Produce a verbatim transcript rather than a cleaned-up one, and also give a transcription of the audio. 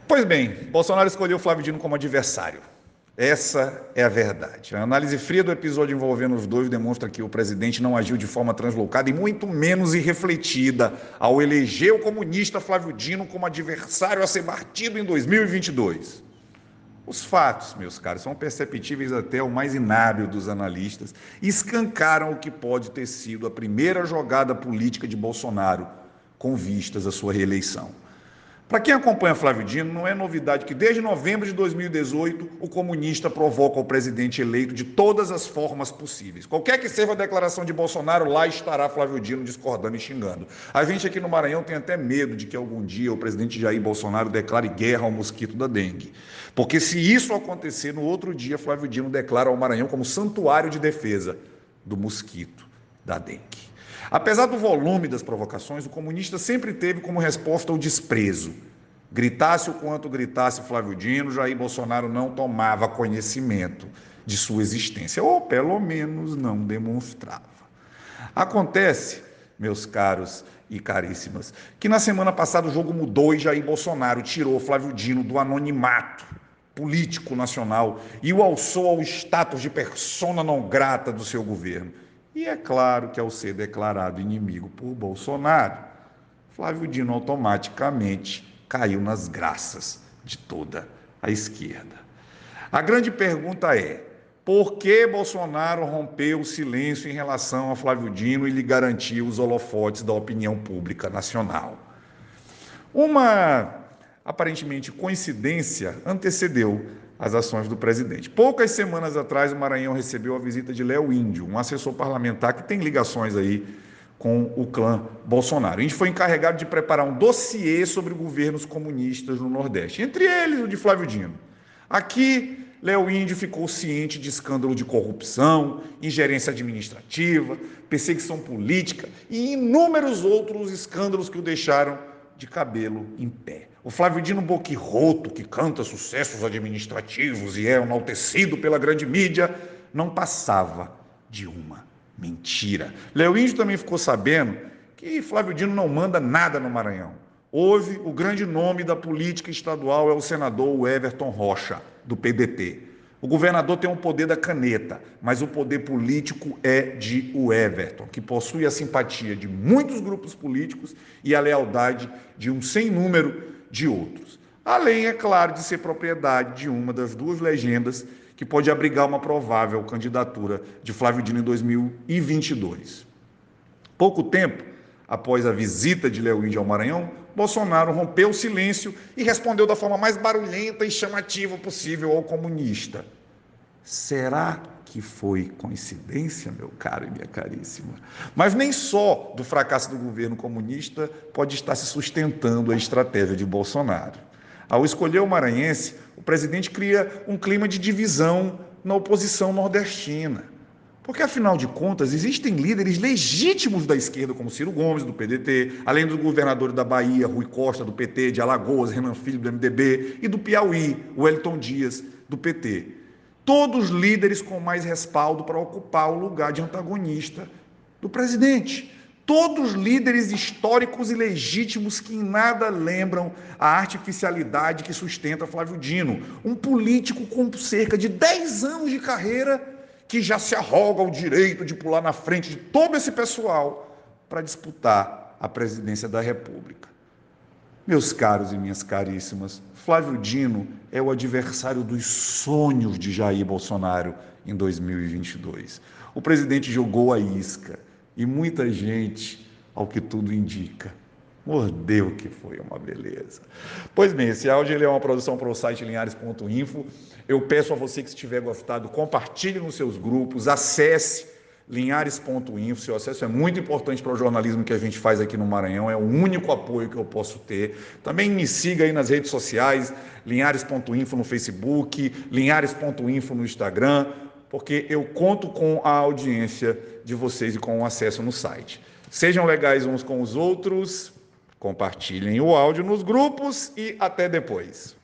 Pois bem, Bolsonaro escolheu Flávio Dino como adversário. Essa é a verdade. A análise fria do episódio envolvendo os dois demonstra que o presidente não agiu de forma translocada e muito menos irrefletida ao eleger o comunista Flávio Dino como adversário a ser batido em dois mil e vinte e dois. Os fatos, meus caros, são perceptíveis até o mais inábil dos analistas e escancaram o que pode ter sido a primeira jogada política de Bolsonaro com vistas à sua reeleição. Para quem acompanha Flávio Dino, não é novidade que desde novembro de dois mil e dezoito o comunista provoca o presidente eleito de todas as formas possíveis. Qualquer que seja a declaração de Bolsonaro, lá estará Flávio Dino discordando e xingando. A gente aqui no Maranhão tem até medo de que algum dia o presidente Jair Bolsonaro declare guerra ao mosquito da dengue. Porque se isso acontecer, no outro dia Flávio Dino declara ao Maranhão como santuário de defesa do mosquito da dengue. Apesar do volume das provocações, o comunista sempre teve como resposta o desprezo. Gritasse o quanto gritasse Flávio Dino, Jair Bolsonaro não tomava conhecimento de sua existência, ou pelo menos não demonstrava. Acontece, meus caros e caríssimas, que na semana passada o jogo mudou e Jair Bolsonaro tirou Flávio Dino do anonimato político nacional e o alçou ao status de persona não grata do seu governo. E é claro que, ao ser declarado inimigo por Bolsonaro, Flávio Dino automaticamente caiu nas graças de toda a esquerda. A grande pergunta é: por que Bolsonaro rompeu o silêncio em relação a Flávio Dino e lhe garantiu os holofotes da opinião pública nacional? Uma, aparentemente, coincidência antecedeu as ações do presidente. Poucas semanas atrás, o Maranhão recebeu a visita de Léo Índio, um assessor parlamentar que tem ligações aí com o clã Bolsonaro. A gente foi encarregado de preparar um dossiê sobre governos comunistas no Nordeste, entre eles o de Flávio Dino. Aqui, Léo Índio ficou ciente de escândalo de corrupção, ingerência administrativa, perseguição política e inúmeros outros escândalos que o deixaram de cabelo em pé. O Flávio Dino boquirroto, que canta sucessos administrativos e é enaltecido pela grande mídia, não passava de uma mentira. Léo Índio também ficou sabendo que Flávio Dino não manda nada no Maranhão. Houve o grande nome da política estadual, é o senador Everton Rocha, do P D T. O governador tem o poder da caneta, mas o poder político é de o Everton, que possui a simpatia de muitos grupos políticos e a lealdade de um sem número de outros. Além, é claro, de ser propriedade de uma das duas legendas que pode abrigar uma provável candidatura de Flávio Dino em dois mil e vinte e dois. Pouco tempo após a visita de Léo Índio ao Maranhão, Bolsonaro rompeu o silêncio e respondeu da forma mais barulhenta e chamativa possível ao comunista. Será que foi coincidência, meu caro e minha caríssima? Mas nem só do fracasso do governo comunista pode estar se sustentando a estratégia de Bolsonaro. Ao escolher o maranhense, o presidente cria um clima de divisão na oposição nordestina. Porque, afinal de contas, existem líderes legítimos da esquerda, como Ciro Gomes, do P D T, além dos governadores da Bahia, Rui Costa, do P T, de Alagoas, Renan Filho, do M D B, e do Piauí, Wellington Dias, do P T. Todos líderes com mais respaldo para ocupar o lugar de antagonista do presidente. Todos líderes históricos e legítimos que em nada lembram a artificialidade que sustenta Flávio Dino, um político com cerca de dez anos de carreira que já se arroga o direito de pular na frente de todo esse pessoal para disputar a presidência da República. Meus caros e minhas caríssimas, Flávio Dino é o adversário dos sonhos de Jair Bolsonaro em dois mil e vinte e dois. O presidente jogou a isca e muita gente, ao que tudo indica, mordeu, que foi uma beleza. Pois bem, esse áudio ele é uma produção para o site linhares ponto info. Eu peço a você que, se tiver gostado, compartilhe nos seus grupos, acesse linhares ponto info. Seu acesso é muito importante para o jornalismo que a gente faz aqui no Maranhão, é o único apoio que eu posso ter. Também me siga aí nas redes sociais, linhares ponto info no Facebook, linhares ponto info no Instagram, porque eu conto com a audiência de vocês e com o acesso no site. Sejam legais uns com os outros, compartilhem o áudio nos grupos e até depois.